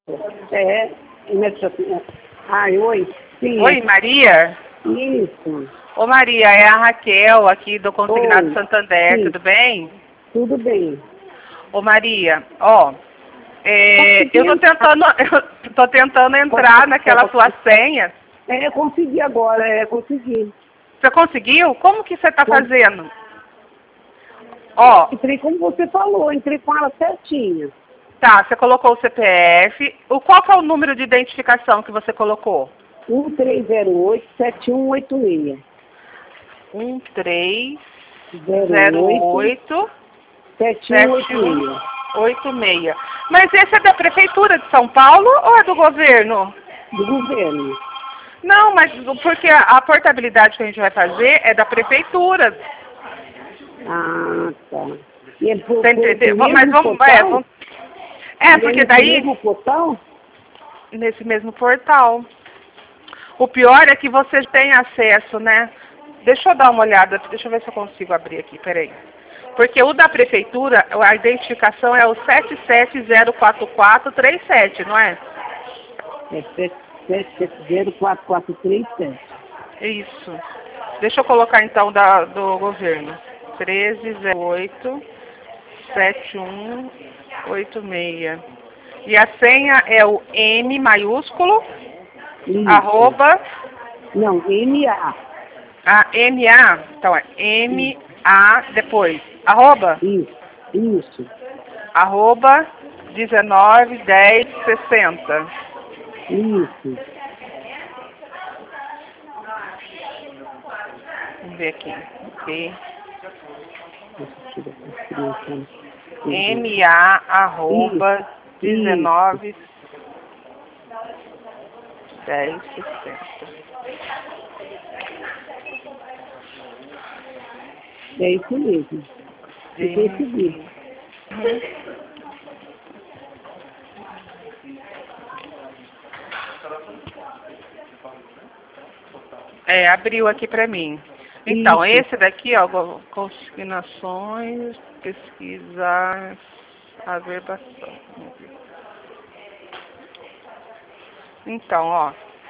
É, oi. Sim, Oi, Maria? isso. Ô, Maria, é a Raquel aqui do Consignado Oi. Santander, Sim, tudo bem? tudo bem. Ô, Maria, ó, eu tô Consegui, tentando, eu tô tentando entrar naquela sua senha. eu consegui agora, consegui. Você conseguiu? Como que você tá fazendo? Ó, Entrei como você falou, entrei com ela certinha. tá, você colocou o CPF. Qual que é o número de identificação que você colocou? 1308-7186. 1308 7186. 7186. Mas esse é da Prefeitura de São Paulo ou é do governo? Do governo. Não, mas porque a portabilidade que a gente vai fazer é da Prefeitura. Ah, tá. E é Você entendeu? Mas vamos. Porque daí. mesmo portal? Nesse mesmo portal. O pior é que você tem acesso, né? Deixa eu dar uma olhada, deixa eu ver se eu consigo abrir aqui, peraí. Porque o da prefeitura, a identificação é o 7704437, não é? É 7704437. Isso. Deixa eu colocar então do governo. 1308-7186. E a senha é o M maiúsculo, Isso. arroba, Não, MA. a MA, então é MA depois, arroba, Isso. arroba 191060. Isso. Vamos ver aqui. Isso. MA arroba 191060. É isso mesmo. Eu consegui. Abriu aqui para mim. Então, Isso. esse daqui, ó, consignações, pesquisar, averbação. Então, ó.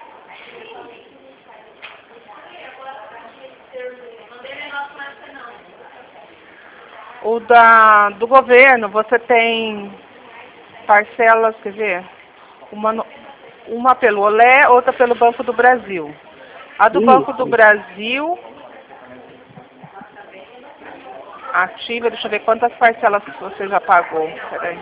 O do governo, você tem parcelas, quer ver? Uma pelo Olé, outra pelo Banco do Brasil. A do Banco do Brasil, ativa, deixa eu ver quantas parcelas você já pagou. Peraí.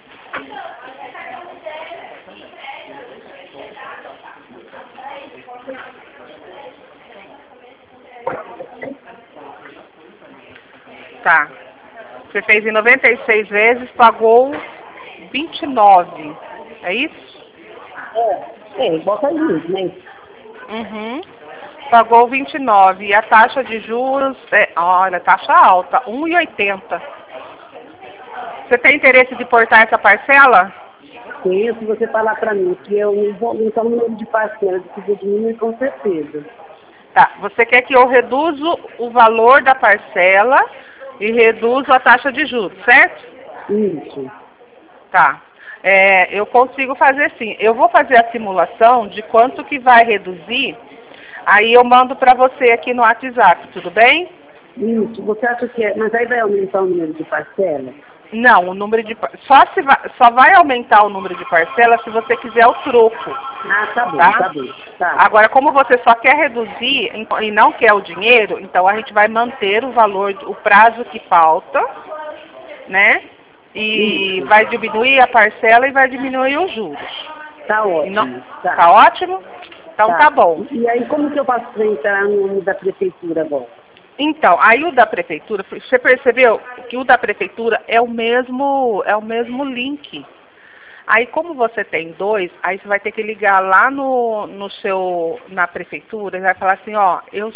Tá. Você fez em 96 vezes, pagou 29. É isso? Bota aí, né? Uhum. Pagou 29. E a taxa de juros, olha, taxa alta, 1,80. Você tem interesse de portar essa parcela? Sim, se você falar para mim que eu não vou aumentar o número de parcelas que você diminui, com certeza. Tá. Você quer que eu reduza o valor da parcela e reduza a taxa de juros, certo? Isso. Tá. Eu consigo fazer sim. Eu vou fazer a simulação de quanto que vai reduzir. Aí eu mando para você aqui no WhatsApp, tudo bem? Isso. Você acha que mas aí vai aumentar o número de parcelas? Não, o número de só vai aumentar o número de parcelas se você quiser o troco. Ah, tá bom, Tá? tá bom. Tá. Agora, como você só quer reduzir e não quer o dinheiro, então a gente vai manter o valor, o prazo que falta, né? E vai diminuir a parcela e vai diminuir os juros. Tá ótimo. Tá ótimo? Então tá bom. E aí como que eu faço para entrar no da prefeitura agora? Então, aí o da prefeitura, você percebeu que o da prefeitura é o mesmo link. Aí como você tem dois, aí você vai ter que ligar lá na prefeitura e vai falar assim, ó, eu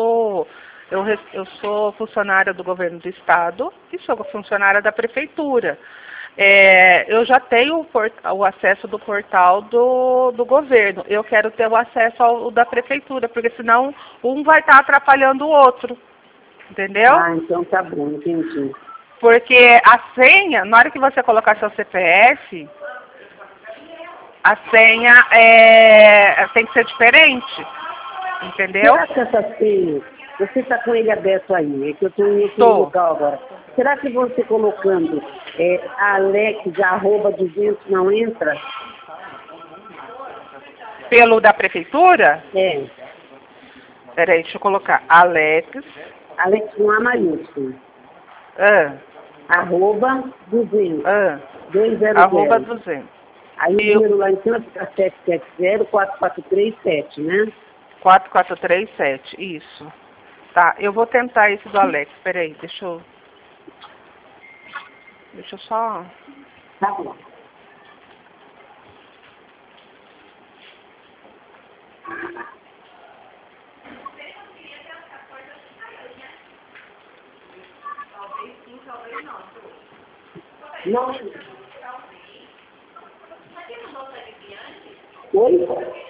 sou funcionária do governo do estado e sou funcionária da prefeitura. Eu já tenho o acesso do portal do governo. Eu quero ter o acesso ao da prefeitura, porque senão um vai estar atrapalhando o outro. Entendeu? Ah, então tá bom, entendi. Porque a senha, na hora que você colocar seu CPF, A senha tem que ser diferente, entendeu? Será que essa senha, você está com ele aberto aí, é que eu estou em outro Tô. local agora. Será que você colocando Alex@200 não entra? Pelo da prefeitura? É, Peraí, deixa eu colocar. Alex. Alex com A maiúsculo. Ah, @200. ah, 200. @200. Aí o número lá em cima fica 770-4437, né? 4437, isso. Tá, eu vou tentar esse do Alex. Peraí, deixa eu só... Tá bom. Não. Oi?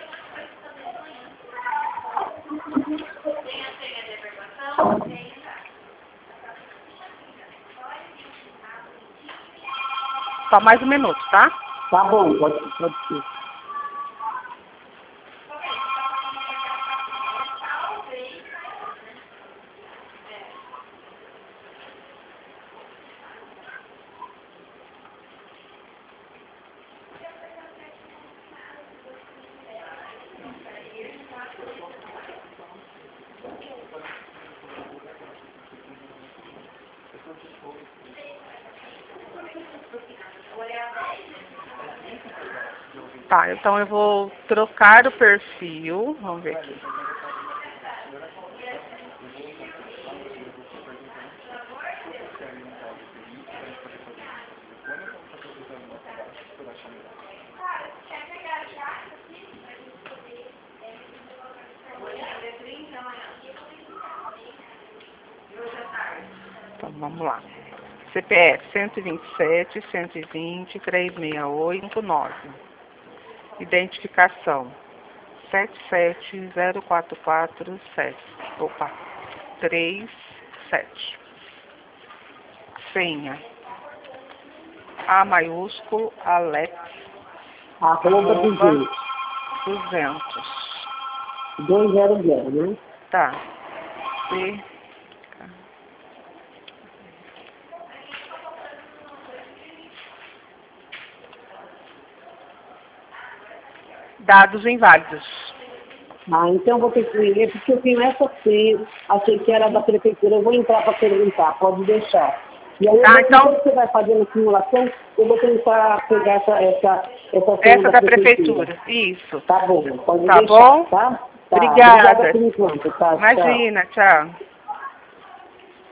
Só mais um minuto, tá? Tá bom, pode ser. Tá, então eu vou trocar o perfil. Vamos ver aqui. Então vamos lá. CPF 127-120-368-9. Identificação 7704447. Opa, 37. Senha A maiúsculo Alex @200. 200. 200, né? Tá. C. Dados inválidos. Ah, então vou ter que ler, porque eu tenho essa senha, achei que era da prefeitura, eu vou entrar para perguntar, pode deixar. E aí, Então você vai fazendo a simulação, eu vou tentar pegar essa senha essa da prefeitura. Isso. Tá bom, pode Tá deixar, bom? tá? Tá. Obrigada. Obrigada por enquanto, tá? Imagina, tchau.